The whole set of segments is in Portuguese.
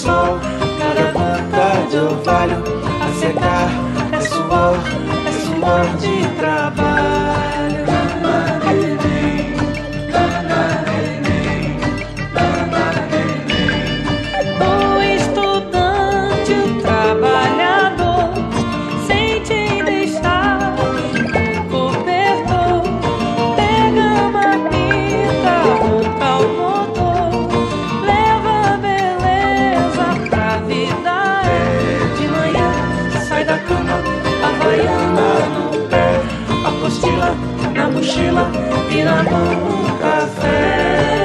sol, cada gota de orvalho a secar. É suor de trabalho. O estudante, o trabalhador, sente deixar o cobertor, pega uma fita, roupa o motor, leva a beleza pra vida. De manhã sai da cama, havaiana no pé, apostila na mochila e na mão um café.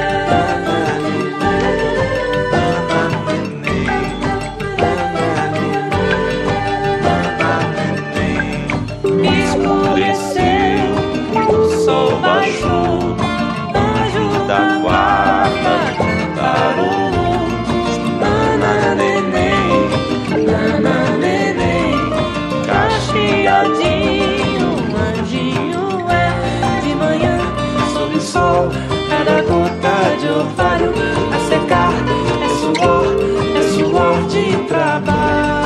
Escureceu, o sol baixou, anjo da guarda cantarolou. Nana neném, cacheadinho, anjinho é. De manhã, sob o sol, cada gota de orvalho a secar. É suor de trabalho.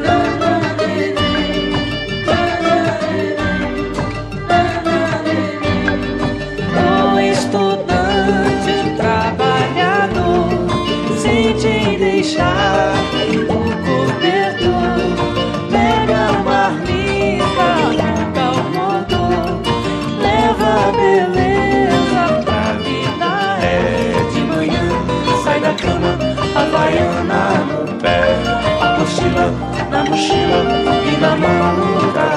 O estudante, o trabalhador, sente em deixar o cobertor, pega uma marmita, nunca o motor, leva a beleza pra vida. De manhã sai da cama, havaiana no pé, apostila na mochila e na mão